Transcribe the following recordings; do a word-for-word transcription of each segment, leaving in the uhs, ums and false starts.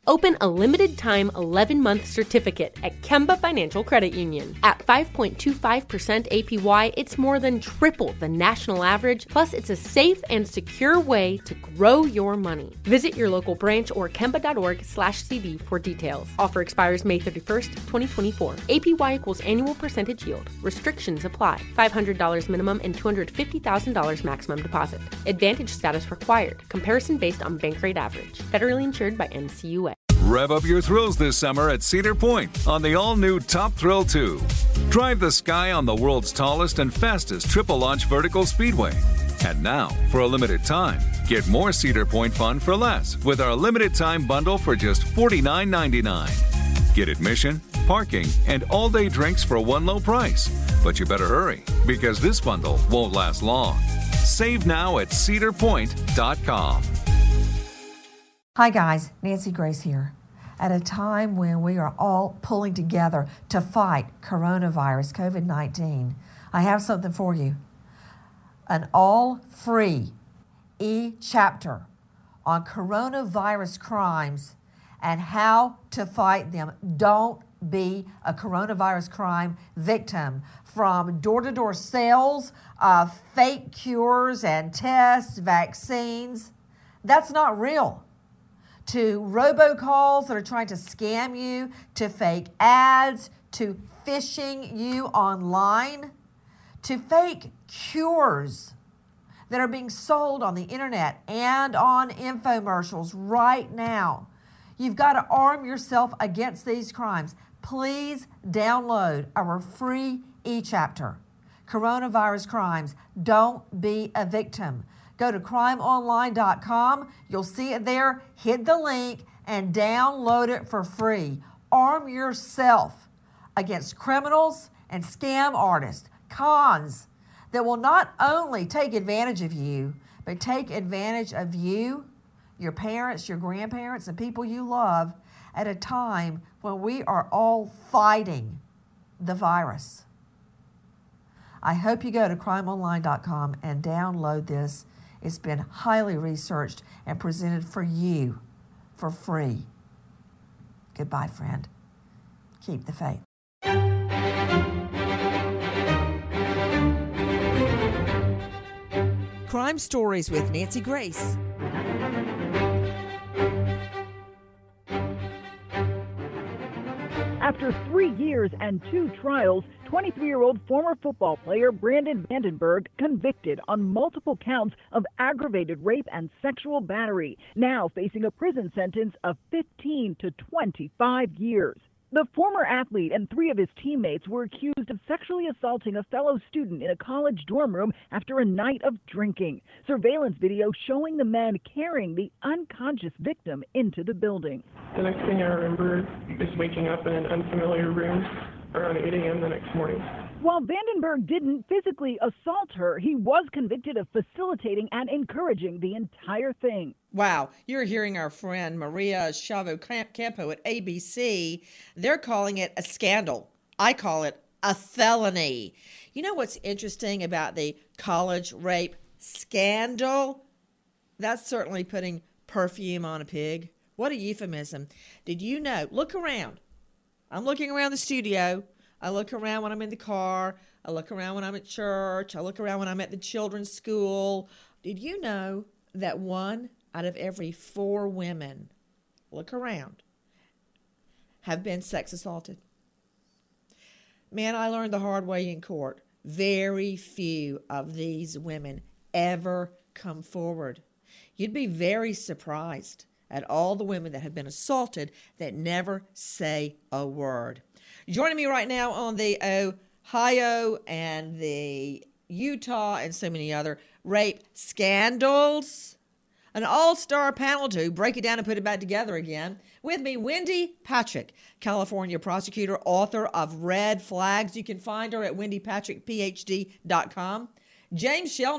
Open a limited-time eleven-month certificate at Kemba Financial Credit Union. At five point two five percent A P Y, it's more than triple the national average, plus it's a safe and secure way to grow your money. Visit your local branch or kemba.org slash CD for details. Offer expires May thirty-first, twenty twenty-four. A P Y equals annual percentage yield. Restrictions apply. five hundred dollars minimum and two hundred fifty thousand dollars maximum deposit. Advantage status required. Comparison based on bank rate average. Federally insured by N C U A. Rev up your thrills this summer at Cedar Point on the all-new Top Thrill two. Drive the sky on the world's tallest and fastest triple-launch vertical speedway. And now, for a limited time, get more Cedar Point fun for less with our limited-time bundle for just forty-nine ninety-nine. Get admission, parking, and all-day drinks for one low price. But you better hurry, because this bundle won't last long. Save now at cedar point dot com. Hi guys, Nancy Grace here. At a time when we are all pulling together to fight coronavirus, COVID nineteen, I have something for you. An all-free e-chapter on coronavirus crimes and how to fight them. Don't be a coronavirus crime victim. From door-to-door sales of fake cures and tests, vaccines, that's not real. To robocalls that are trying to scam you, to fake ads, to phishing you online, to fake cures that are being sold on the internet and on infomercials right now. You've got to arm yourself against these crimes. Please download our free e-chapter, Coronavirus Crimes. Don't be a victim. Go to crime online dot com. You'll see it there. Hit the link and download it for free. Arm yourself against criminals and scam artists, cons that will not only take advantage of you, but take advantage of you, your parents, your grandparents, and people you love at a time when we are all fighting the virus. I hope you go to crime online dot com and download this. It's been highly researched and presented for you for free. Goodbye, friend. Keep the faith. Crime Stories with Nancy Grace. After three years and two trials, twenty-three-year-old former football player Brandon Vandenberg convicted on multiple counts of aggravated rape and sexual battery, now facing a prison sentence of fifteen to twenty-five years. The former athlete and three of his teammates were accused of sexually assaulting a fellow student in a college dorm room after a night of drinking. Surveillance video showing the men carrying the unconscious victim into the building. The next thing I remember is waking up in an unfamiliar room around eight a.m. the next morning. While Vandenberg didn't physically assault her, he was convicted of facilitating and encouraging the entire thing. Wow, you're hearing our friend Maria Chavo Campo at A B C. They're calling it a scandal. I call it a felony. You know what's interesting about the college rape scandal? That's certainly putting perfume on a pig. What a euphemism. Did you know? Look around. I'm looking around the studio. I look around when I'm in the car. I look around when I'm at church. I look around when I'm at the children's school. Did you know that one out of every four women, look around, have been sex assaulted? Man, I learned the hard way in court. Very few of these women ever come forward. You'd be very surprised at all the women that have been assaulted that never say a word. Joining me right now on the Ohio and the Utah and so many other rape scandals, an all-star panel to break it down and put it back together again. With me, Wendy Patrick, California prosecutor, author of Red Flags. You can find her at wendy patrick p h d dot com. James Shelnut,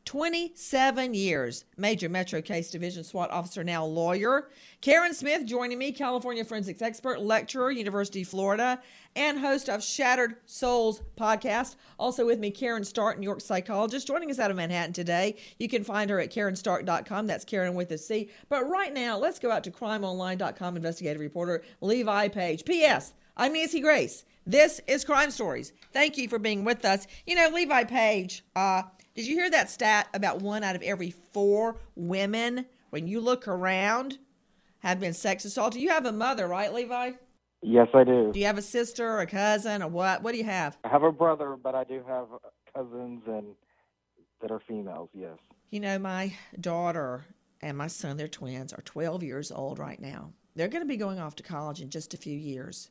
twenty-seven years. Major Metro Case Division SWAT officer, now lawyer. Karen Smith joining me, California forensics expert, lecturer, University of Florida, and host of Shattered Souls podcast. Also with me, Karen Stark, New York psychologist, joining us out of Manhattan today. You can find her at karen stark dot com. That's Karen with a C. But right now, let's go out to crime online dot com investigative reporter Levi Page. P S. I'm Nancy Grace. This is Crime Stories. Thank you for being with us. You know, Levi Page, uh, did you hear that stat about one out of every four women, when you look around, have been sex assaulted? You have a mother, right, Levi? Yes, I do. Do you have a sister, a cousin, or what? What do you have? I have a brother, but I do have cousins and that are females, yes. You know, my daughter and my son, they're twins, are twelve years old right now. They're going to be going off to college in just a few years.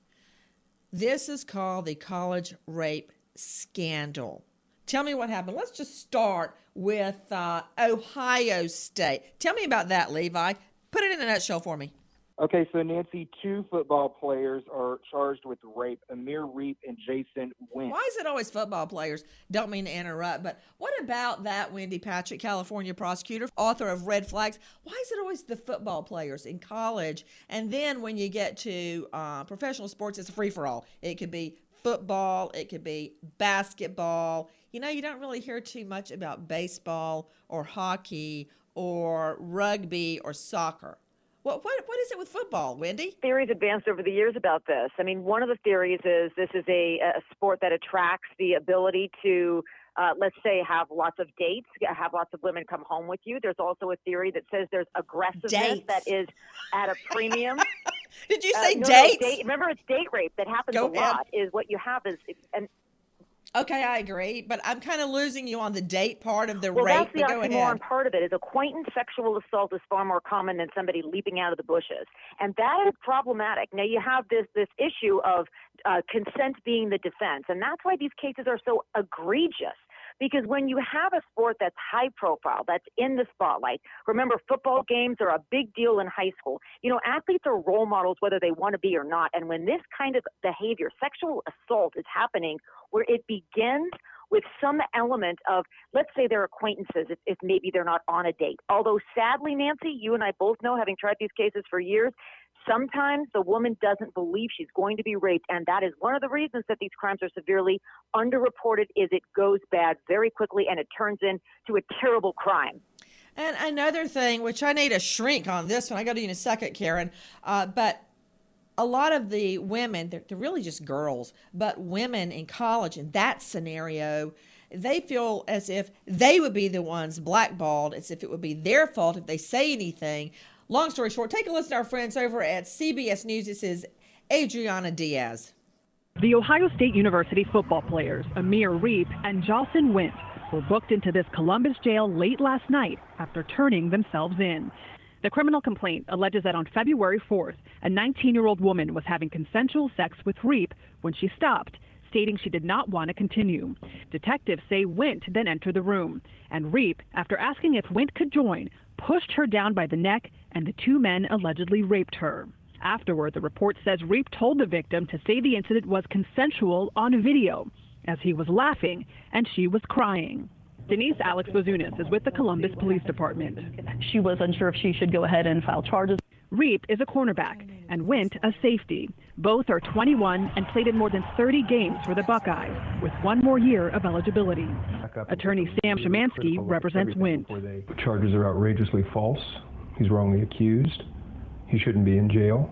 This is called the college rape scandal. Tell me what happened. Let's just start with uh, Ohio State. Tell me about that, Levi. Put it in a nutshell for me. Okay, so Nancy, two football players are charged with rape, Amir Reep and Jason Wentz. Why is it always football players? Don't mean to interrupt, but what about that Wendy Patrick, California prosecutor, author of Red Flags? Why is it always the football players in college? And then when you get to uh, professional sports, it's a free-for-all. It could be football, it could be basketball. You know, you don't really hear too much about baseball or hockey or rugby or soccer. What, what what is it with football, Wendy? Theories advanced over the years about this. I mean, one of the theories is this is a, a sport that attracts the ability to, uh, let's say, have lots of dates, have lots of women come home with you. There's also a theory that says there's aggressiveness dates. that is at a premium. Did you say uh, no, dates? No, date, remember, it's date rape that happens Go a ahead. lot. Is what you have is and. Okay, I agree, but I'm kind of losing you on the date part of the well, rape. Well, that's the but go oxymoron ahead. part of it. Is acquaintance sexual assault is far more common than somebody leaping out of the bushes, and that is problematic. Now you have this this issue of uh, consent being the defense, and that's why these cases are so egregious. Because when you have a sport that's high profile, that's in the spotlight, remember football games are a big deal in high school. You know, athletes are role models whether they want to be or not. And when this kind of behavior, sexual assault, is happening where it begins with some element of, let's say they're acquaintances, if, if maybe they're not on a date. Although sadly, Nancy, you and I both know, having tried these cases for years, sometimes the woman doesn't believe she's going to be raped, and that is one of the reasons that these crimes are severely underreported. Is it goes bad very quickly, and it turns into a terrible crime. And another thing, which I need a shrink on this one, I got to you in a second, Karen, uh, but a lot of the women, they're, they're really just girls, but women in college in that scenario, they feel as if they would be the ones blackballed, as if it would be their fault if they say anything. Long story short, take a listen to our friends over at C B S News. This is Adriana Diaz. The Ohio State University football players, Amir Reep and Jason Wentz, were booked into this Columbus jail late last night after turning themselves in. The criminal complaint alleges that on February fourth, a nineteen-year-old woman was having consensual sex with Reep when she stopped, stating she did not want to continue. Detectives say Went then entered the room, and Reep, after asking if Went could join, pushed her down by the neck, and the two men allegedly raped her. Afterward, the report says Reep told the victim to say the incident was consensual on video, as he was laughing and she was crying. Denise Alex Bazunas is with the Columbus Police Department. She was unsure if she should go ahead and file charges. Reep is a cornerback and Went a safety. Both are twenty-one and played in more than thirty games for the Buckeyes, with one more year of eligibility. Attorney Sam Szymanski represents Went. The charges are outrageously false. He's wrongly accused. He shouldn't be in jail.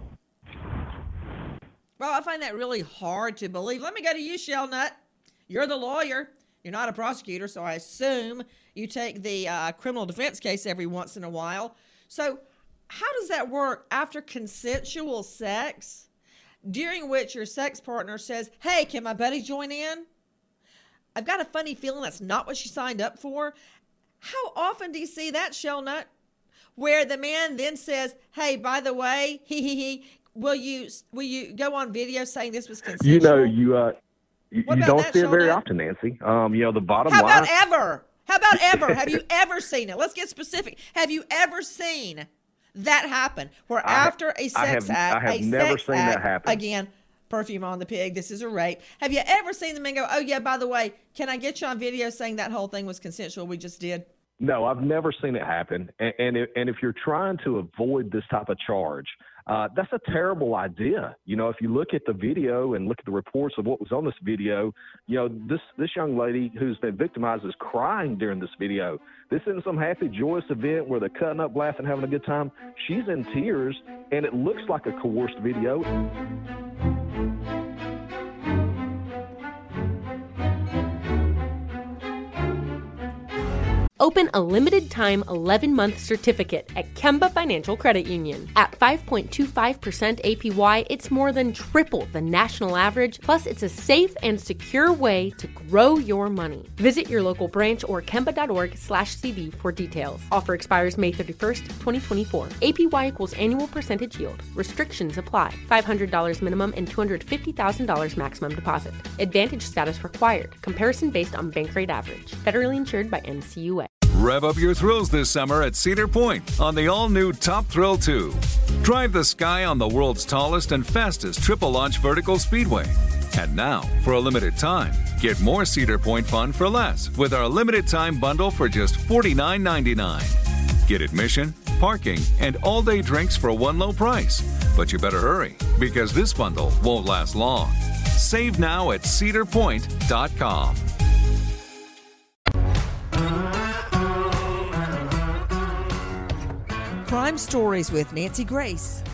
Well, I find that really hard to believe. Let me go to you, Shelnut. You're the lawyer. You're not a prosecutor, so I assume you take the uh, criminal defense case every once in a while. So how does that work after consensual sex, during which your sex partner says, hey, can my buddy join in? I've got a funny feeling that's not what she signed up for. How often do you see that, Shelnut, where the man then says, hey, by the way, he, he, he, will you, will you go on video saying this was consensual? You know, you, uh, you, you don't that, see it very Shelnut? often, Nancy. Um, you know, the bottom How line. about ever? How about ever? Have you ever seen it? Let's get specific. Have you ever seen that happen where I, after a sex I have, act, I have a never sex seen act, that happen. again, perfume on the pig, this is a rape. Have you ever seen the man go, oh yeah, by the way, can I get you on video saying that whole thing was consensual we just did? No, I've never seen it happen. And and if, and if you're trying to avoid this type of charge, uh, that's a terrible idea. You know, if you look at the video and look at the reports of what was on this video, you know, this, this young lady who's been victimized is crying during this video. This isn't some happy, joyous event where they're cutting up, laughing, having a good time. She's in tears, and it looks like a coerced video. Open a limited-time eleven-month certificate at Kemba Financial Credit Union. At five point two five percent A P Y, it's more than triple the national average, plus it's a safe and secure way to grow your money. Visit your local branch or kemba.org slash CD for details. Offer expires May thirty-first, twenty twenty-four. A P Y equals annual percentage yield. Restrictions apply. five hundred dollars minimum and two hundred fifty thousand dollars maximum deposit. Advantage status required. Comparison based on bank rate average. Federally insured by N C U A. Rev up your thrills this summer at Cedar Point on the all-new Top Thrill two. Drive the sky on the world's tallest and fastest triple-launch vertical speedway. And now, for a limited time, get more Cedar Point fun for less with our limited-time bundle for just forty-nine ninety-nine. Get admission, parking, and all-day drinks for one low price. But you better hurry, because this bundle won't last long. Save now at cedar point dot com. Crime Stories with Nancy Grace.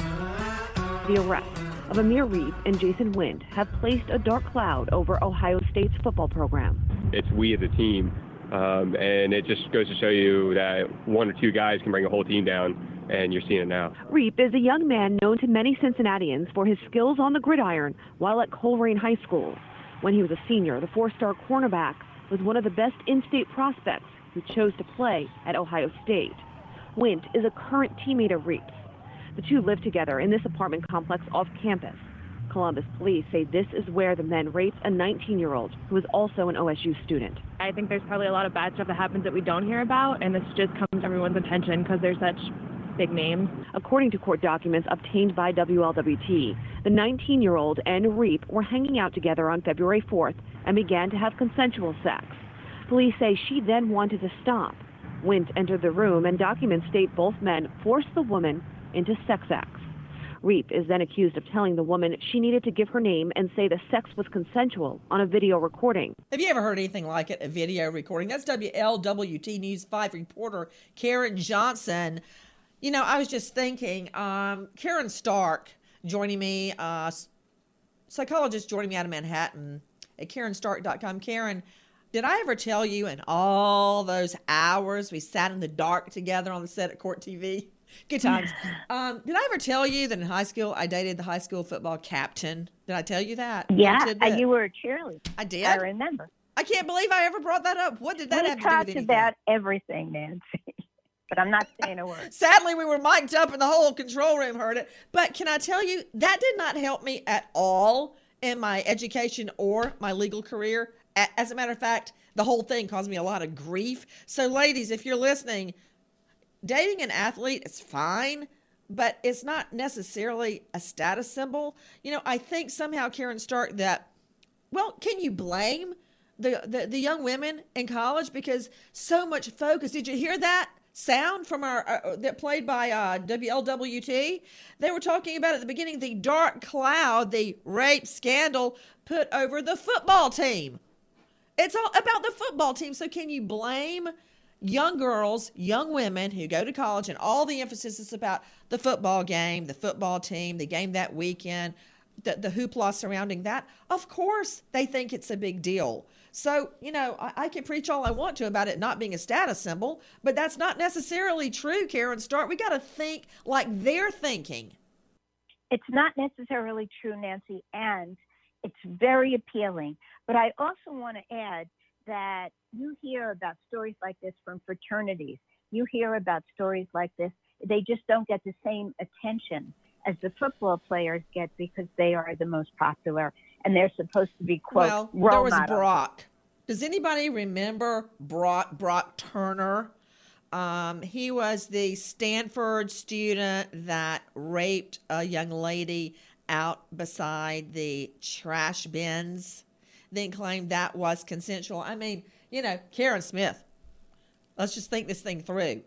The arrest of Amir Reep and Jason Wind have placed a dark cloud over Ohio State's football program. It's we as a team, um, and it just goes to show you that one or two guys can bring a whole team down, and you're seeing it now. Reep is a young man known to many Cincinnatians for his skills on the gridiron while at Coleraine High School. When he was a senior, the four-star cornerback was one of the best in-state prospects who chose to play at Ohio State. Wint is a current teammate of Reep's. The two live together in this apartment complex off campus. Columbus police say this is where the men raped a nineteen-year-old who is also an O S U student. I think there's probably a lot of bad stuff that happens that we don't hear about, and this just comes to everyone's attention because they're such big names. According to court documents obtained by W L W T, the nineteen-year-old and Reep were hanging out together on February fourth and began to have consensual sex. Police say she then wanted to stop. Wint entered the room, and documents state both men forced the woman into sex acts. Reep is then accused of telling the woman she needed to give her name and say the sex was consensual on a video recording. Have you ever heard anything like it, a video recording? That's W L W T News five reporter Karen Johnson. You know, I was just thinking, um, Karen Stark joining me, uh, psychologist joining me out of Manhattan at karen stark dot com. Karen, did I ever tell you in all those hours we sat in the dark together on the set at Court T V? Good times. Um, did I ever tell you that in high school I dated the high school football captain? Did I tell you that? Yeah, and you were a cheerleader. I did. I remember. I can't believe I ever brought that up. What did that we have to do with anything? We talked about everything, Nancy. But I'm not saying a word. Sadly, we were mic'd up and the whole control room heard it. But can I tell you, that did not help me at all in my education or my legal career. As a matter of fact, the whole thing caused me a lot of grief. So ladies, if you're listening, dating an athlete is fine, but it's not necessarily a status symbol. You know, I think somehow, Karen Stark, that, well, can you blame the, the, the young women in college? Because so much focus. Did you hear that sound from our uh, that played by uh, W L W T? They were talking about at the beginning the dark cloud, the rape scandal put over the football team. It's all about the football team. So can you blame young girls, young women who go to college, and all the emphasis is about the football game, the football team, the game that weekend, the, the hoopla surrounding that? Of course they think it's a big deal. So, you know, I, I can preach all I want to about it not being a status symbol, but that's not necessarily true, Karen Stark. We got to think like they're thinking. It's not necessarily true, Nancy, and it's very appealing. But I also want to add that you hear about stories like this from fraternities. You hear about stories like this. They just don't get the same attention as the football players get because they are the most popular and they're supposed to be, quote, well, role there was models. Brock. Does anybody remember Brock, Brock Turner? Um, he was the Stanford student that raped a young lady out beside the trash bins, then claimed that was consensual. I mean, you know, Karen Smith, Let's just think this thing through.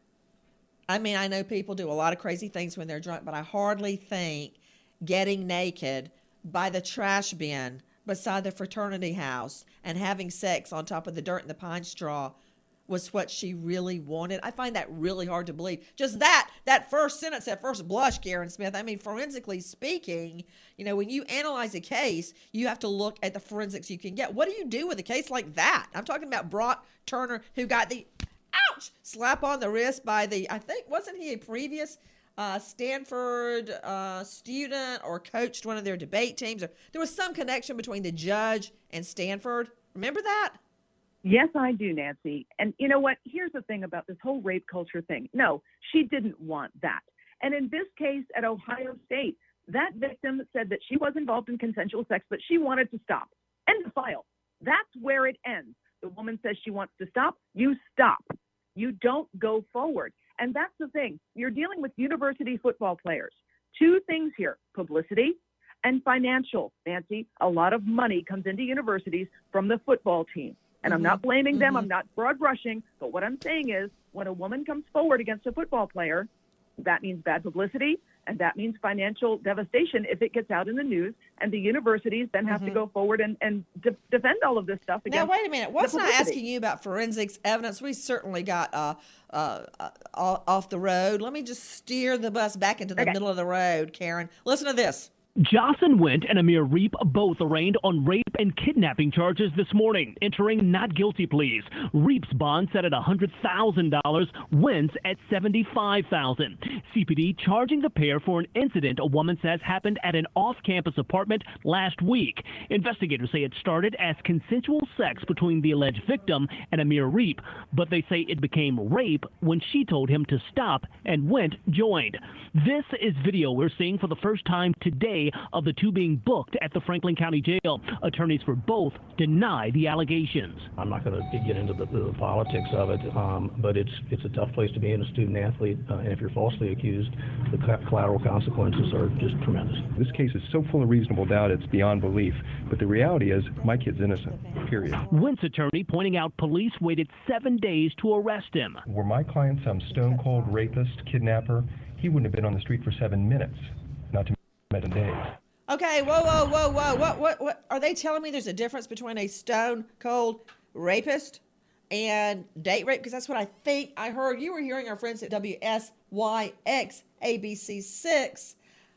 I mean, I know people do a lot of crazy things when they're drunk, but I hardly think getting naked by the trash bin beside the fraternity house and having sex on top of the dirt and the pine straw was what she really wanted. I find that really hard to believe. Just that, that first sentence, that first blush, Karen Smith. I mean, forensically speaking, you know, when you analyze a case, you have to look at the forensics you can get. What do you do with a case like that? I'm talking about Brock Turner, who got the, ouch, slap on the wrist by the, I think, wasn't he a previous uh, Stanford uh, student or coached one of their debate teams? Or there was some connection between the judge and Stanford. Remember that? Yes, I do, Nancy. And you know what? Here's the thing about this whole rape culture thing. No, she didn't want that. And in this case at Ohio State, that victim said that she was involved in consensual sex, but she wanted to stop. End of file. That's where it ends. The woman says she wants to stop. You stop. You don't go forward. And that's the thing. You're dealing with university football players. Two things here, publicity and financial. Nancy, a lot of money comes into universities from the football team. And mm-hmm. I'm not blaming them. Mm-hmm. I'm not broad brushing. But what I'm saying is when a woman comes forward against a football player, that means bad publicity, and that means financial devastation if it gets out in the news, and the universities then have mm-hmm. to go forward and, and de- defend all of this stuff against. Now, wait a minute. Wasn't I asking you about forensics evidence? We certainly got uh, uh, uh, off the road. Let me just steer the bus back into the okay. middle of the road, Karen. Listen to this. Jocelyn Went and Amir Reep both arraigned on rape and kidnapping charges this morning, entering not guilty pleas. Reep's bond set at one hundred thousand dollars, Went's at seventy-five thousand dollars. C P D charging the pair for an incident a woman says happened at an off-campus apartment last week. Investigators say it started as consensual sex between the alleged victim and Amir Reep, but they say it became rape when she told him to stop and Went joined. This is video we're seeing for the first time today of the two being booked at the Franklin County Jail. Attorneys for both deny the allegations. I'm not going to get into the, the politics of it, um, but it's it's a tough place to be in a student athlete, uh, and if you're falsely accused, the collateral consequences are just tremendous. This case is so full of reasonable doubt it's beyond belief, but the reality is my kid's innocent, period. Went's attorney pointing out police waited seven days to arrest him. Were my client some stone-cold rapist, kidnapper, he wouldn't have been on the street for seven minutes, not to mention days. Okay, whoa, whoa, whoa, whoa. What, what, what? Are they telling me there's a difference between a stone-cold rapist and date rape? Because that's what I think I heard. You were hearing our friends at W S Y X A B C six.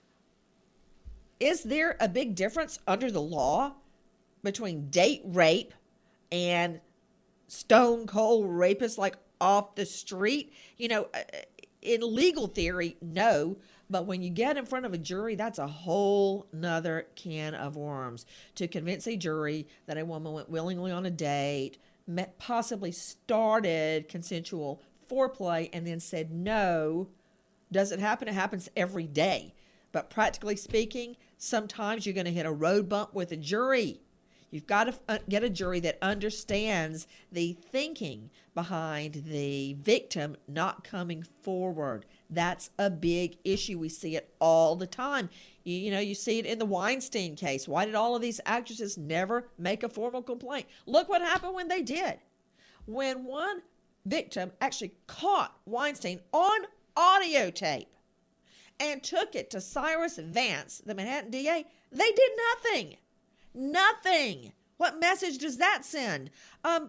Is there a big difference under the law between date rape and stone-cold rapist, like off the street? You know, in legal theory, no. But when you get in front of a jury, that's a whole nother can of worms. To convince a jury that a woman went willingly on a date, met, possibly started consensual foreplay, and then said no, doesn't happen. It happens every day. But practically speaking, sometimes you're going to hit a road bump with a jury. You've got to get a jury that understands the thinking behind the victim not coming forward. That's a big issue. We see it all the time. You, you know, you see it in the Weinstein case. Why did all of these actresses never make a formal complaint? Look what happened when they did. When one victim actually caught Weinstein on audio tape and took it to Cyrus Vance, the Manhattan D A, they did nothing. Nothing. What message does that send? Um,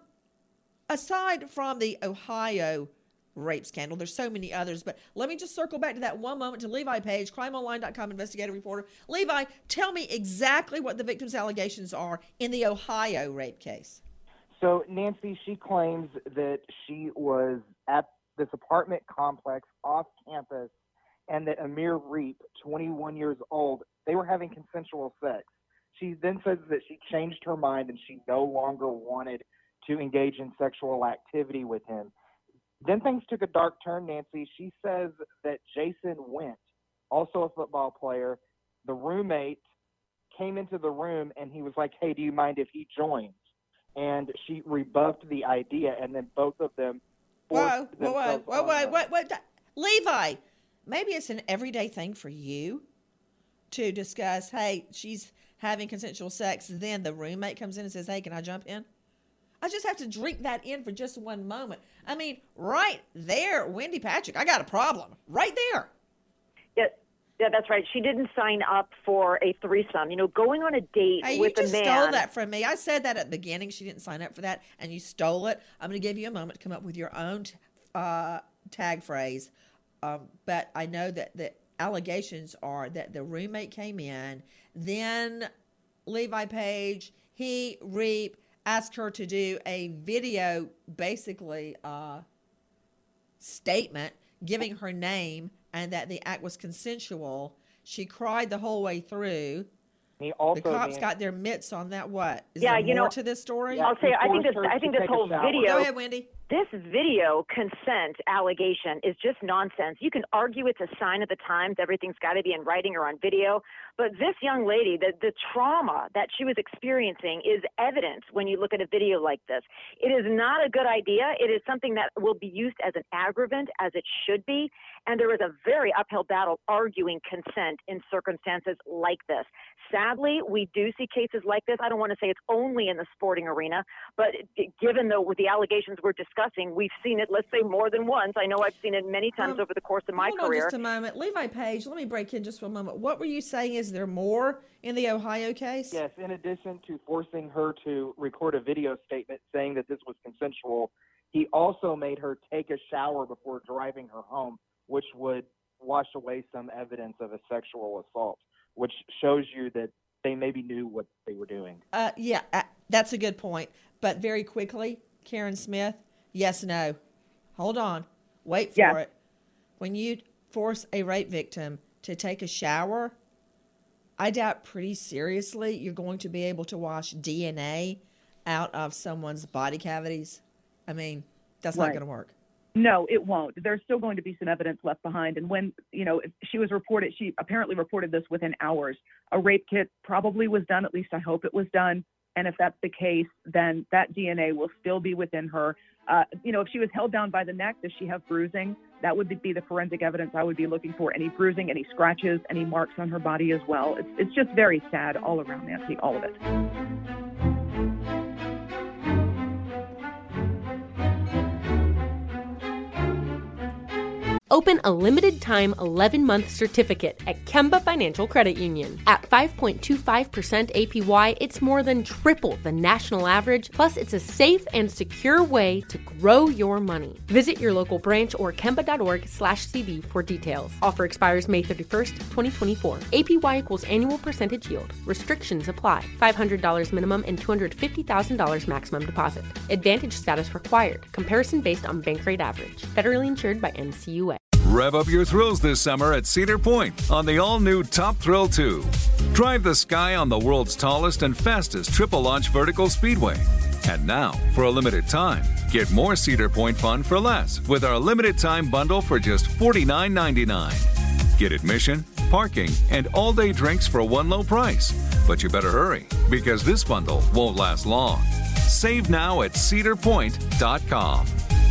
aside from the Ohio rape scandal, there's so many others, but let me just circle back to that one moment to Levi Page, crime online dot com investigative reporter. Levi, tell me exactly what the victim's allegations are in the Ohio rape case. So, Nancy, she claims that she was at this apartment complex off campus and that Amir Reep, twenty-one years old, they were having consensual sex. She then says that she changed her mind and she no longer wanted to engage in sexual activity with him. Then things took a dark turn, Nancy. She says that Jason Went, also a football player, the roommate, came into the room and he was like, hey, do you mind if he joins? And she rebuffed the idea, and then both of them Whoa, whoa, whoa, whoa, whoa, whoa, whoa, Levi, maybe it's an everyday thing for you to discuss, hey, she's having consensual sex, then the roommate comes in and says, hey, can I jump in? I just have to drink that in for just one moment. I mean, right there, Wendy Patrick, I got a problem. Right there. Yeah, yeah, that's right. She didn't sign up for a threesome. You know, going on a date Hey, with you a just man. stole that from me. I said that at the beginning. She didn't sign up for that, and you stole it. I'm going to give you a moment to come up with your own uh, tag phrase. Um, but I know that the allegations are that the roommate came in, then Levi Page, he, Reap, asked her to do a video, basically uh, statement, giving her name and that the act was consensual. She cried the whole way through. He also the cops being- got their mitts on that. What? Is Yeah, there you more know, to this story? I'll say, I think this, I think this whole video. Go ahead, Wendy. This video consent allegation is just nonsense. You can argue it's a sign of the times. Everything's got to be in writing or on video. But this young lady, the, the trauma that she was experiencing is evident when you look at a video like this. It is not a good idea. It is something that will be used as an aggravant, as it should be. And there is a very uphill battle arguing consent in circumstances like this. Sadly, we do see cases like this. I don't want to say it's only in the sporting arena, but given the, with the allegations we're discussing, we've seen it, let's say, more than once. I know I've seen it many times Um, over the course of my Hold career. on just a moment. Levi Page, let me break in just for a moment. What were you saying? Is there more in the Ohio case? Yes, in addition to forcing her to record a video statement saying that this was consensual, he also made her take a shower before driving her home, which would wash away some evidence of a sexual assault, which shows you that they maybe knew what they were doing. Uh, yeah, uh, that's a good point. But very quickly, Karen Smith, yes, no. Hold on. Wait for Yes. it. When you force a rape victim to take a shower, I doubt pretty seriously you're going to be able to wash D N A out of someone's body cavities. I mean, that's not Right. going to work. No, it won't. There's still going to be some evidence left behind. And when, you know, she was reported, she apparently reported this within hours. A rape kit probably was done, at least I hope it was done. And if that's the case, then that D N A will still be within her. Uh, you know, if she was held down by the neck, does she have bruising? That would be the forensic evidence I would be looking for. Any bruising, any scratches, any marks on her body as well. It's, it's just very sad all around, Nancy, all of it. Open a limited-time eleven-month certificate at Kemba Financial Credit Union. At five point two five percent A P Y, it's more than triple the national average, plus it's a safe and secure way to grow your money. Visit your local branch or kemba.org slash CD for details. Offer expires May thirty-first, twenty twenty-four. A P Y equals annual percentage yield. Restrictions apply. five hundred dollars minimum and two hundred fifty thousand dollars maximum deposit. Advantage status required. Comparison based on bank rate average. Federally insured by N C U A. Rev up your thrills this summer at Cedar Point on the all-new Top Thrill two. Drive the sky on the world's tallest and fastest triple-launch vertical speedway. And now, for a limited time, get more Cedar Point fun for less with our limited-time bundle for just forty-nine ninety-nine. Get admission, parking, and all-day drinks for one low price. But you better hurry, because this bundle won't last long. Save now at cedar point dot com.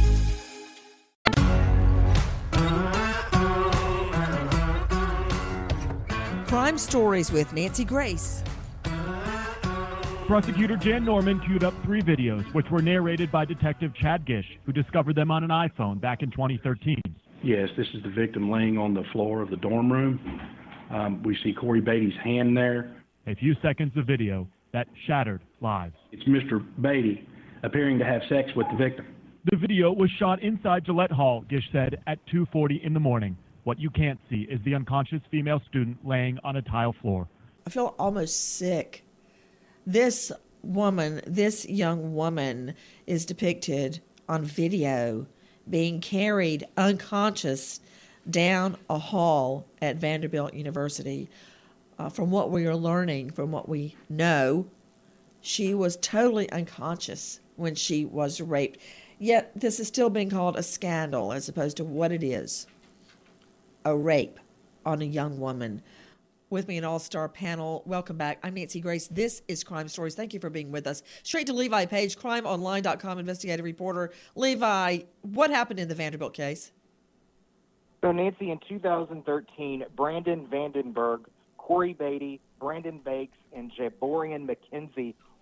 Crime Stories with Nancy Grace. Prosecutor Jan Norman queued up three videos, which were narrated by Detective Chad Gish, who discovered them on an iPhone back in twenty thirteen. Yes, this is the victim laying on the floor of the dorm room. Um, we see Corey Beatty's hand there. A few seconds of video that shattered lives. It's Mister Beatty appearing to have sex with the victim. The video was shot inside Gillette Hall, Gish said, at two forty in the morning. What you can't see is the unconscious female student laying on a tile floor. I feel almost sick. This woman, this young woman, is depicted on video being carried unconscious down a hall at Vanderbilt University. Uh, from what we are learning, from what we know, she was totally unconscious when she was raped. Yet this is still being called a scandal as opposed to what it is. A rape on a young woman. With me, an all-star panel. Welcome back. I'm Nancy Grace. This is Crime Stories. Thank you for being with us. Straight to Levi Page, crime online dot com investigative reporter. Levi, what happened in the Vanderbilt case? So, Nancy, in two thousand thirteen, Brandon Vandenberg, Corey Beatty, Brandon Bakes, and Jaborian McKenzie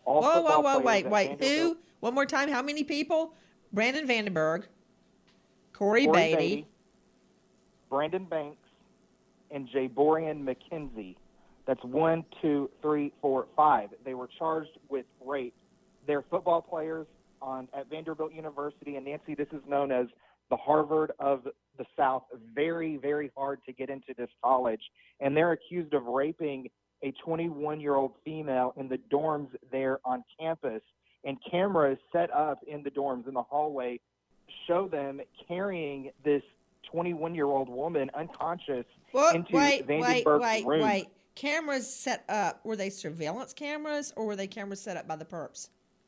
All Whoa, whoa, football whoa, players wait, at wait. Vanderbilt- Who? One more time. How many people? Brandon Vandenberg, Corey, Corey Beatty. Beatty, Brandon Banks, and Jaborian McKenzie. That's one, two, three, four, five. They were charged with rape. They're football players on at Vanderbilt University, and Nancy, this is known as the Harvard of the South. Very, very hard to get into this college, and they're accused of raping a twenty-one-year-old female in the dorms there on campus. And cameras set up in the dorms in the hallway show them carrying this twenty-one-year-old woman unconscious What? into Wait, Vandenberg's wait, wait, room. wait. Cameras set up. Were they surveillance cameras or were they cameras set up by the perps?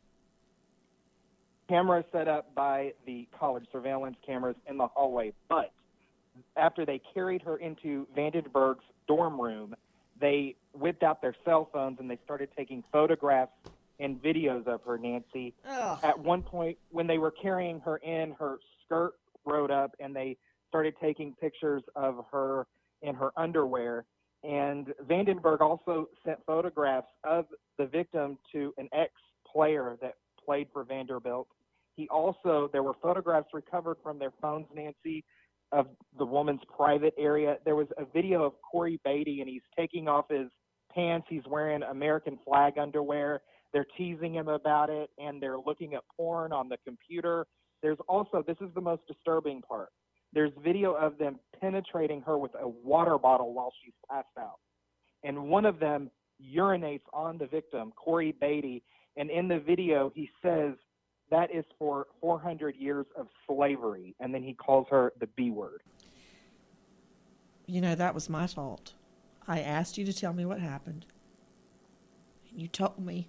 Cameras set up by the college, surveillance cameras in the hallway. But after they carried her into Vandenberg's dorm room, they whipped out their cell phones and they started taking photographs and videos of her, Nancy. Ugh. At one point, when they were carrying her in, her skirt rode up and they started taking pictures of her in her underwear. And Vandenberg also sent photographs of the victim to an ex-player that played for Vanderbilt. He also, there were photographs recovered from their phones, Nancy, of the woman's private area. There was a video of Corey Beatty, and he's taking off his pants. He's wearing American flag underwear. They're teasing him about it, and they're looking at porn on the computer. There's also, this is the most disturbing part, there's video of them penetrating her with a water bottle while she's passed out. And one of them urinates on the victim, Corey Beatty, and in the video he says, that is for four hundred years of slavery, and then he calls her the B word. You know, that was my fault. I asked you to tell me what happened. And you told me.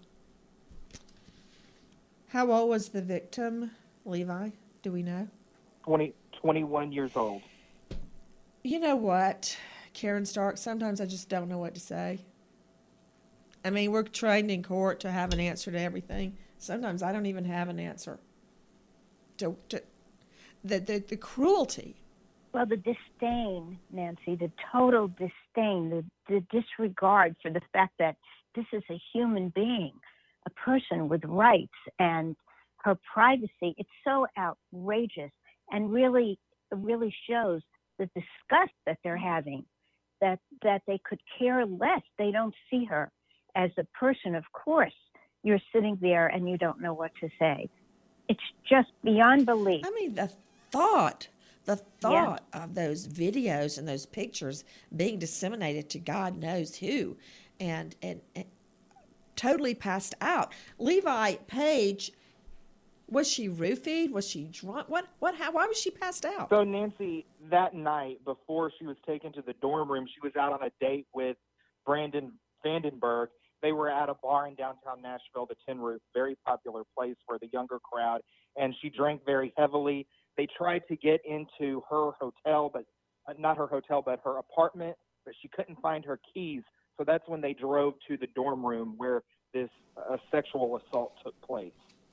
How old was the victim, Levi? Do we know? twenty, twenty-one years old. You know what, Karen Stark, sometimes I just don't know what to say. I mean, we're trained in court to have an answer to everything. Sometimes I don't even have an answer to, to the, the, the cruelty. Well, the disdain, Nancy, the total disdain, the, the disregard for the fact that this is a human being, a person with rights and her privacy. It's so outrageous and really, really shows the disgust that they're having, that, that they could care less. They don't see her as a person. Of course, you're sitting there and you don't know what to say. It's just beyond belief. I mean, the thought, the thought yeah. of those videos and those pictures being disseminated to God knows who, and, and, and totally passed out. Levi Page, was she roofied? Was she drunk? What? What? How? Why was she passed out? So Nancy, that night before she was taken to the dorm room, she was out on a date with Brandon Vandenberg. They were at a bar in downtown Nashville, the Tin Roof, very popular place for the younger crowd, and she drank very heavily. They tried to get into her hotel, but uh, not her hotel, but her apartment, but she couldn't find her keys. So that's when they drove to the dorm room where this uh, sexual assault took place.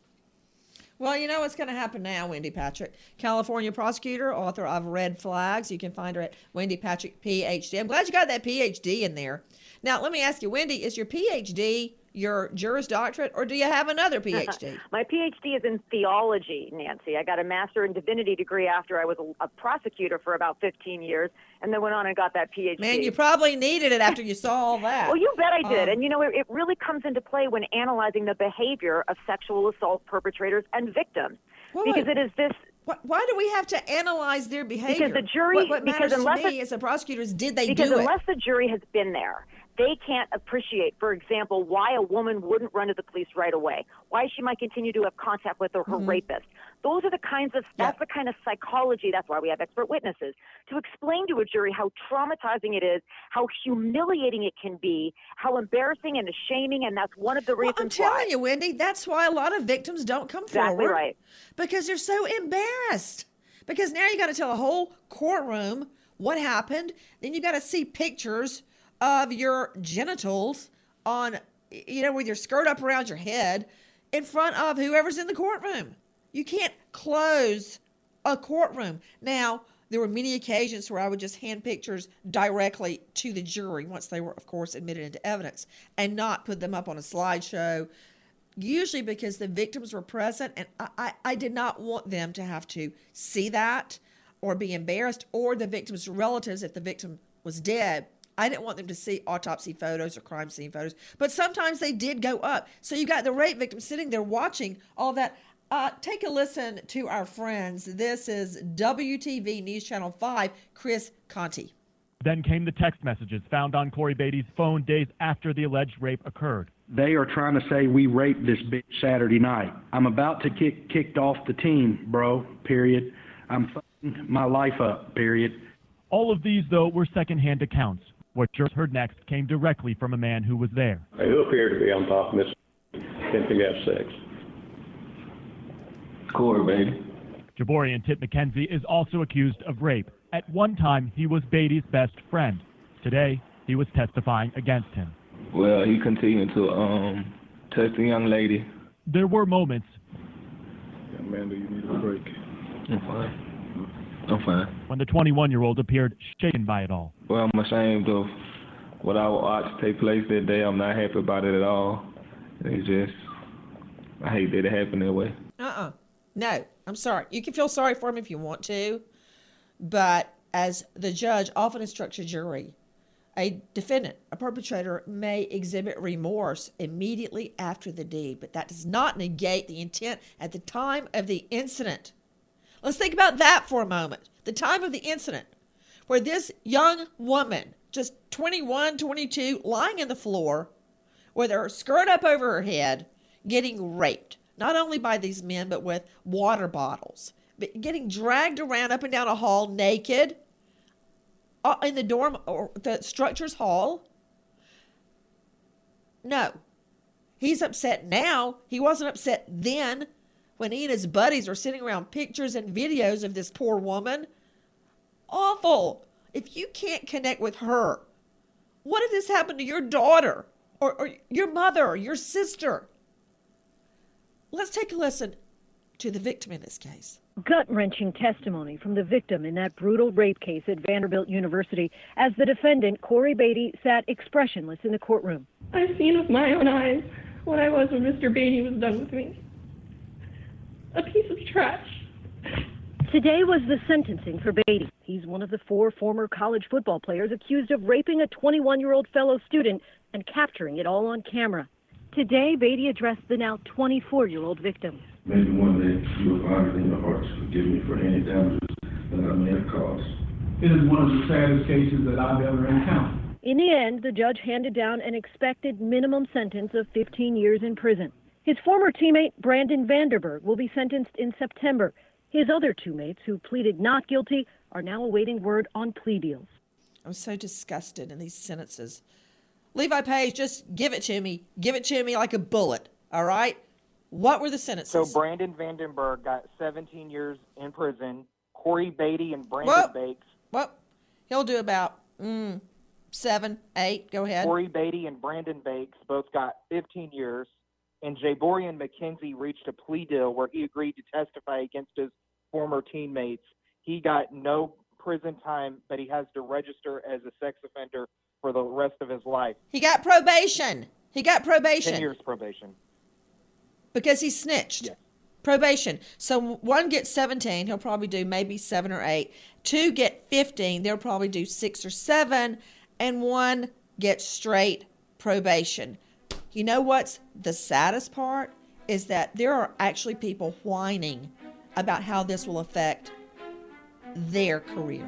Well, you know what's going to happen now, Wendy Patrick. California prosecutor, author of Red Flags. You can find her at Wendy Patrick, P H D. I'm glad you got that P H D in there. Now, let me ask you, Wendy, is your P H D your Juris Doctorate, or do you have another P H D? My P H D is in theology, Nancy. I got a master in divinity degree after I was a, a prosecutor for about fifteen years, and then went on and got that P H D. Man, you probably needed it after you saw all that. Well, you bet I did. Um, and, you know, it, it really comes into play when analyzing the behavior of sexual assault perpetrators and victims. Well, because it is this... Why do we have to analyze their behavior? Because the jury... What, what because matters unless to me it, as a prosecutor is, did they because do it? Because unless the jury has been there, they can't appreciate, for example, why a woman wouldn't run to the police right away, why she might continue to have contact with her, her mm-hmm. rapist. Those are the kinds of, that's yeah. the kind of psychology, that's why we have expert witnesses, to explain to a jury how traumatizing it is, how humiliating it can be, how embarrassing and shaming, and that's one of the reasons well, I'm telling why. you, Wendy, that's why a lot of victims don't come exactly forward. Right. Because they're so embarrassed. Because now you got to tell a whole courtroom what happened, then you got to see pictures of your genitals on, you know, with your skirt up around your head in front of whoever's in the courtroom. You can't close a courtroom. Now, there were many occasions where I would just hand pictures directly to the jury once they were, of course, admitted into evidence and not put them up on a slideshow usually because the victims were present, and I, I, I did not want them to have to see that or be embarrassed, or the victim's relatives, if the victim was dead. I didn't want them to see autopsy photos or crime scene photos, but sometimes they did go up. So you got the rape victim sitting there watching all that. Uh, take a listen to our friends. This is W T V News Channel five, Chris Conti. Then came the text messages found on Corey Beatty's phone days after the alleged rape occurred. They are trying to say we raped this bitch Saturday night. I'm about to kick kicked off the team, bro, period. I'm fucking my life up, period. All of these, though, were secondhand accounts. What jurors heard next came directly from a man who was there. Who appeared to be on top of Miss attempting to have sex? Corey Beatty. Jaborian Tip McKenzie is also accused of rape. At one time, he was Beatty's best friend. Today, he was testifying against him. Well, he continued to um touch the young lady. There were moments. Young man, do you need a break? I'm fine. I'm fine. When the twenty-one-year-old appeared shaken by it all. Well, I'm ashamed of what I watched take place that day. I'm not happy about it at all. It's just, I hate that it happened that way. Uh-uh. No, I'm sorry. You can feel sorry for him if you want to, but as the judge often instructs a jury, a defendant, a perpetrator, may exhibit remorse immediately after the deed, but that does not negate the intent at the time of the incident. Let's think about that for a moment. The time of the incident, where this young woman, just twenty-one, twenty-two, lying in the floor with her skirt up over her head, getting raped. Not only by these men, but with water bottles. But getting dragged around up and down a hall naked uh, in the dorm or the structure's hall. No. He's upset now. He wasn't upset then when he and his buddies were sitting around pictures and videos of this poor woman. Awful. If you can't connect with her, what if this happened to your daughter or, or your mother or your sister? Let's take a listen to the victim in this case. Gut-wrenching testimony from the victim in that brutal rape case at Vanderbilt University as the defendant, Corey Beatty, sat expressionless in the courtroom. I've seen with my own eyes what I was when Mister Beatty was done with me. A piece of trash. Today was the sentencing for Beatty. He's one of the four former college football players accused of raping a twenty-one-year-old fellow student and capturing it all on camera. Today, Beatty addressed the now twenty-four-year-old victim. Maybe one day you will find it in your heart to forgive me for any damages that I may have caused. It is one of the saddest cases that I've ever encountered. In the end, the judge handed down an expected minimum sentence of fifteen years in prison. His former teammate, Brandon Vanderberg, will be sentenced in September. His other two mates, who pleaded not guilty, are now awaiting word on plea deals. I'm so disgusted in these sentences. Levi Page, just give it to me. Give it to me like a bullet, all right? What were the sentences? So Brandon Vandenberg got seventeen years in prison. Corey Beatty and Brandon Whoa. Bakes. Well, he'll do about mm, seven, eight. Go ahead. Corey Beatty and Brandon Bakes both got fifteen years. And Jaborian McKenzie reached a plea deal where he agreed to testify against his former teammates. He got no prison time, but he has to register as a sex offender for the rest of his life. He got probation. He got probation. Ten years probation. Because he snitched. Yeah. Probation. So one gets seventeen. He'll probably do maybe seven or eight. Two get fifteen. They'll probably do six or seven. And one gets straight probation. You know what's the saddest part? Is that there are actually people whining about how this will affect their career.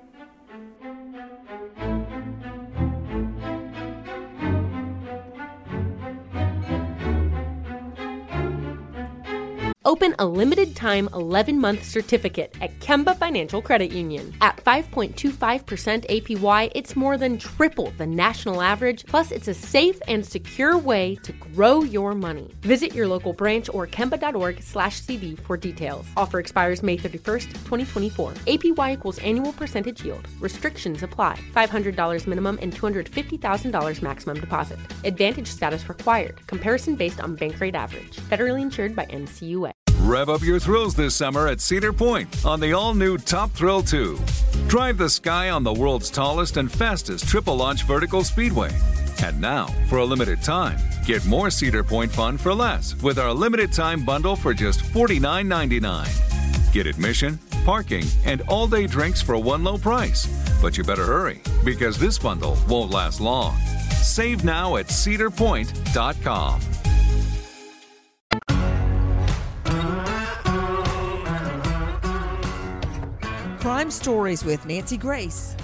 Open a limited-time eleven-month certificate at Kemba Financial Credit Union. At five point two five percent A P Y, it's more than triple the national average, plus it's a safe and secure way to grow your money. Visit your local branch or kemba.org slash CD for details. Offer expires May thirty-first, twenty twenty-four. A P Y equals annual percentage yield. Restrictions apply. five hundred dollars minimum and two hundred fifty thousand dollars maximum deposit. Advantage status required. Comparison based on bank rate average. Federally insured by N C U A. Rev up your thrills this summer at Cedar Point on the all-new Top Thrill two. Drive the sky on the world's tallest and fastest triple-launch vertical speedway. And now, for a limited time, Get more Cedar Point fun for less with our limited time bundle for just forty-nine ninety-nine. Get admission, parking, and all-day drinks for one low price. But you better hurry, because this bundle won't last long. Save now at cedar point dot com. Crime Stories with Nancy Grace.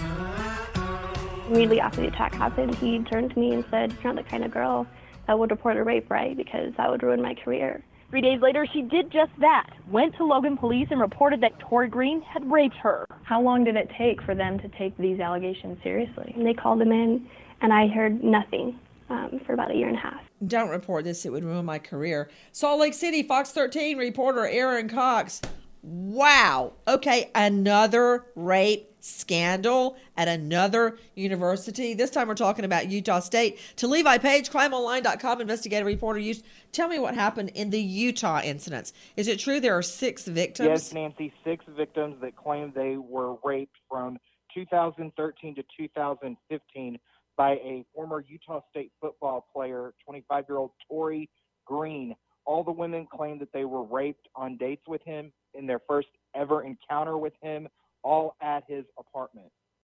Immediately after the attack happened, he turned to me and said, "You're not the kind of girl that would report a rape, right? Because that would ruin my career." Three days later, she did just that. Went to Logan Police and reported that Tori Green had raped her. How long did it take for them to take these allegations seriously? And they called them in, and I heard nothing um, for about a year and a half. Don't report this. It would ruin my career. Salt Lake City, Fox thirteen reporter Aaron Cox. Wow. Okay, another rape scandal at another university. This time we're talking about Utah State. To Levi Page, crime online dot com investigative reporter. You tell me what happened in the Utah incidents. Is it true there are six victims? Yes, Nancy, six victims that claim they were raped from two thousand thirteen to two thousand fifteen by a former Utah State football player, twenty-five-year-old Tori Green. All the women claim that they were raped on dates with him in their first ever encounter with him, all at his apartment.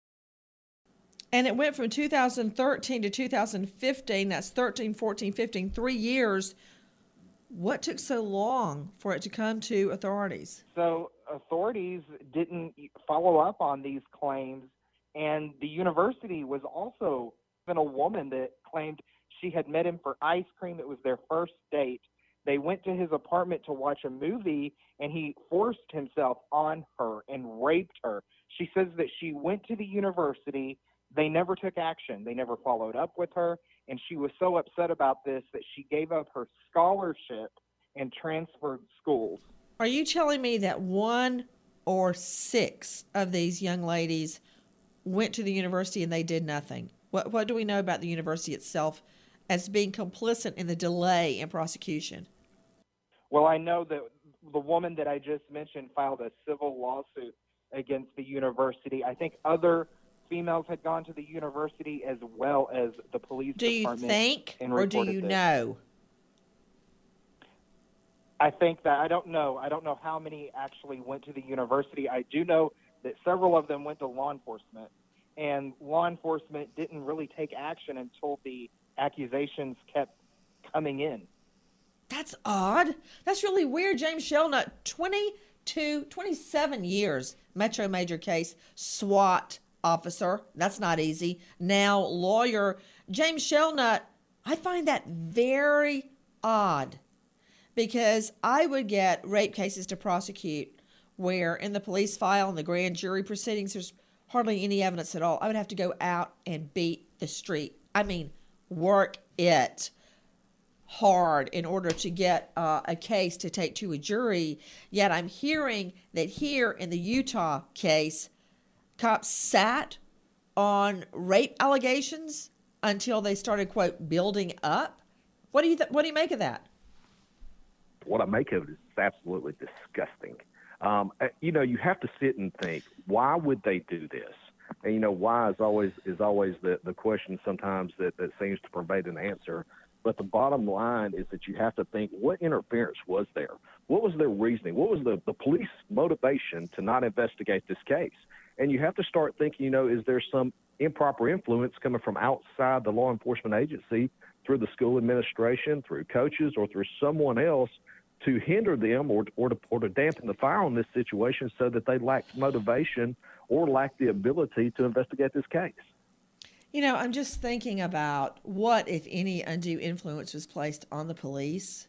And it went from two thousand thirteen to two thousand fifteen. That's thirteen, fourteen, fifteen, three years. What took so long for it to come to authorities? So authorities didn't follow up on these claims, and the university was also been a woman that claimed she had met him for ice cream. It was their first date. They went to his apartment to watch a movie, and he forced himself on her and raped her. She says that she went to the university. They never took action. They never followed up with her, and she was so upset about this that she gave up her scholarship and transferred schools. Are you telling me that one or six of these young ladies went to the university and they did nothing? What, what do we know about the university itself as being complicit in the delay in prosecution? Well, I know that the woman that I just mentioned filed a civil lawsuit against the university. I think other females had gone to the university as well as the police do department. Do you think, or do you this. know? I think that I don't know. I don't know how many actually went to the university. I do know that several of them went to law enforcement, and law enforcement didn't really take action until the accusations kept coming in. That's odd. That's really weird. James Shelnut, twenty-two, twenty-seven years, Metro Major case, SWAT officer. That's not easy. Now lawyer. James Shelnut, I find that very odd because I would get rape cases to prosecute where in the police file and the grand jury proceedings, there's hardly any evidence at all. I would have to go out and beat the street. I mean, work it hard in order to get uh, a case to take to a jury. Yet I'm hearing that here in the Utah case, cops sat on rape allegations until they started, quote, building up. What do you th- what do you make of that? What I make of it is absolutely disgusting. Um, you know, you have to sit and think, why would they do this? And, you know, why is always is always the, the question sometimes that, that seems to pervade an answer. But the bottom line is that you have to think, what interference was there? What was their reasoning? What was the, the police motivation to not investigate this case? And you have to start thinking, you know, is there some improper influence coming from outside the law enforcement agency through the school administration, through coaches, or through someone else to hinder them or, or, to, or to dampen the fire on this situation so that they lack motivation or lack the ability to investigate this case? You know, I'm just thinking about what, if any, undue influence was placed on the police.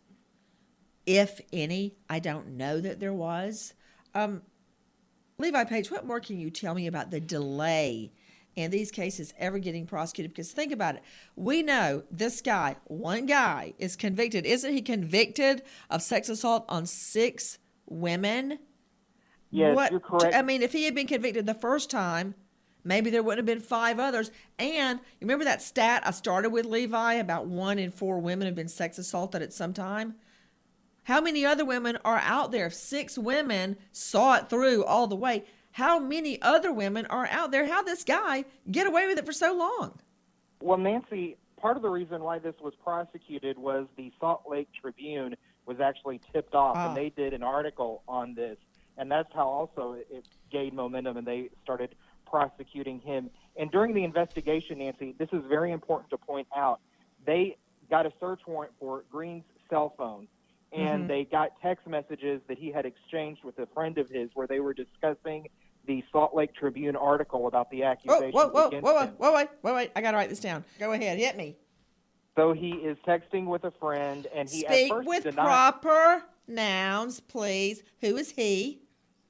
If any, I don't know that there was. Um, Levi Page, what more can you tell me about the delay in these cases ever getting prosecuted? Because think about it. We know this guy, one guy, is convicted. Isn't he convicted of sex assault on six women? Yes, what, you're correct. I mean, if he had been convicted the first time, maybe there wouldn't have been five others. And you remember that stat I started with, Levi, about one in four women have been sex assaulted at some time? How many other women are out there? If six women saw it through all the way, how many other women are out there? How'd this guy get away with it for so long? Well, Nancy, part of the reason why this was prosecuted was the Salt Lake Tribune was actually tipped off, Ah. and they did an article on this, and that's how also it, it gained momentum, and they started prosecuting him. And during the investigation, Nancy, this is very important to point out, they got a search warrant for Green's cell phone, and Mhm. they got text messages that he had exchanged with a friend of his where they were discussing the Salt Lake Tribune article about the Whoa, accusations whoa, whoa, against whoa, whoa, him. whoa, wait, wait, wait. I got to write this down. Go ahead. Hit me. So he is texting with a friend, and he at Speak first with denied. proper nouns, please. Who is he?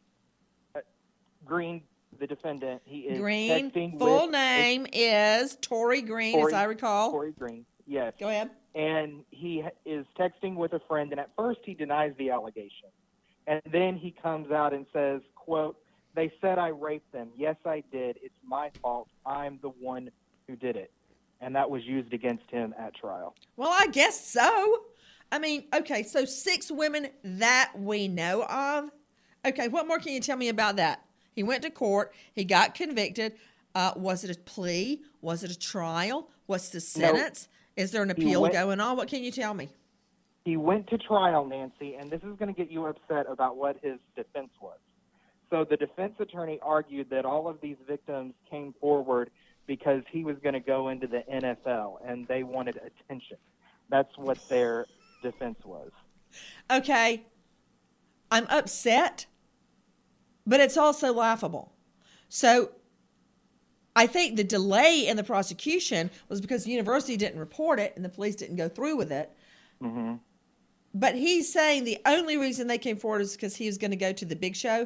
Green, the defendant, he is Green. texting Full with name is Tory Green, Tory- as I recall. Tory Green, yes. Go ahead. And he h- is texting with a friend, and at first he denies the allegation. And then he comes out and says, quote, "They said I raped them. Yes, I did. It's my fault. I'm the one who did it." And that was used against him at trial. Well, I guess so. I mean, okay, so six women that we know of. Okay, what more can you tell me about that? He went to court. He got convicted. Uh, was it a plea? Was it a trial? What's the sentence? Is there an He appeal went- going on? What can you tell me? He went to trial, Nancy, and this is going to get you upset about what his defense was. So the defense attorney argued that all of these victims came forward because he was going to go into the N F L, and they wanted attention. That's what their defense was. Okay, I'm upset, but it's also laughable. So I think the delay in the prosecution was because the university didn't report it and the police didn't go through with it. Mm-hmm. But he's saying the only reason they came forward is because he was going to go to the big show.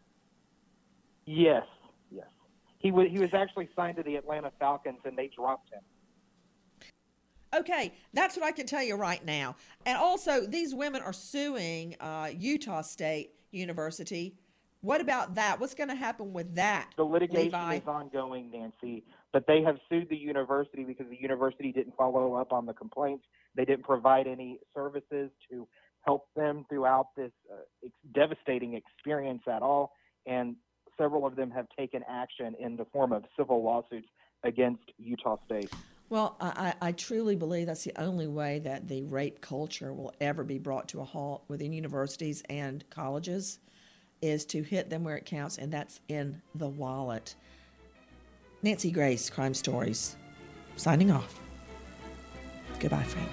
Yes, yes. He was he was actually signed to the Atlanta Falcons, and they dropped him. Okay, that's what I can tell you right now. And also, these women are suing uh, Utah State University. What about that? What's going to happen with that? The litigation Levi? is ongoing, Nancy, but they have sued the university because the university didn't follow up on the complaints. They didn't provide any services to help them throughout this uh, ex- devastating experience at all. And several of them have taken action in the form of civil lawsuits against Utah State. Well, I, I I truly believe that's the only way that the rape culture will ever be brought to a halt within universities and colleges is to hit them where it counts, and that's in the wallet. Nancy Grace, Crime Stories, signing off. Goodbye, friend.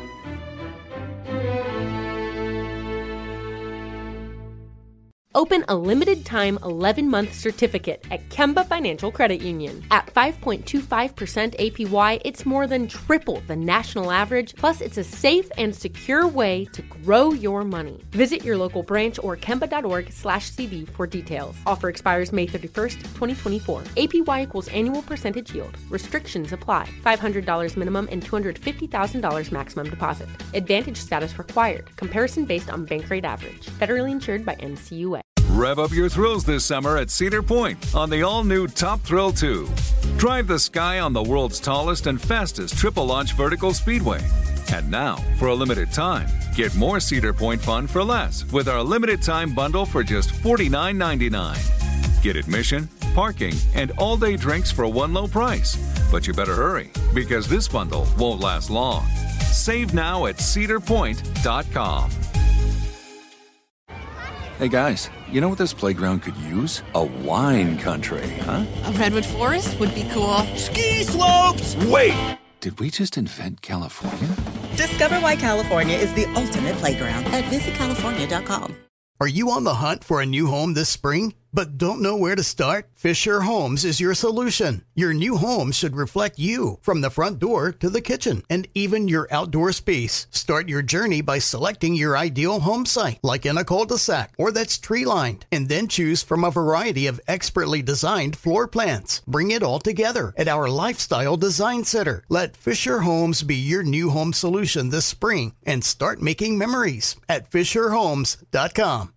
Open a limited-time eleven-month certificate at Kemba Financial Credit Union. At five point two five percent A P Y, it's more than triple the national average, plus it's a safe and secure way to grow your money. Visit your local branch or kemba.org slash CD for details. Offer expires May thirty-first, twenty twenty-four. A P Y equals annual percentage yield. Restrictions apply. five hundred dollars minimum and two hundred fifty thousand dollars maximum deposit. Advantage status required. Comparison based on bank rate average. Federally insured by N C U A. Rev up your thrills this summer at Cedar Point on the all-new Top Thrill two. Drive the sky on the world's tallest and fastest triple-launch vertical speedway. And now, for a limited time, get more Cedar Point fun for less with our limited-time bundle for just forty-nine ninety-nine. Get admission, parking, and all-day drinks for one low price. But you better hurry, because this bundle won't last long. Save now at cedar point dot com. Hey guys, you know what this playground could use? A wine country, huh? A redwood forest would be cool. Ski slopes! Wait! Did we just invent California? Discover why California is the ultimate playground at visit california dot com. Are you on the hunt for a new home this spring, but don't know where to start? Fisher Homes is your solution. Your new home should reflect you, from the front door to the kitchen, and even your outdoor space. Start your journey by selecting your ideal home site, like in a cul-de-sac or that's tree-lined, and then choose from a variety of expertly designed floor plans. Bring it all together at our Lifestyle Design Center. Let Fisher Homes be your new home solution this spring and start making memories at fisher homes dot com.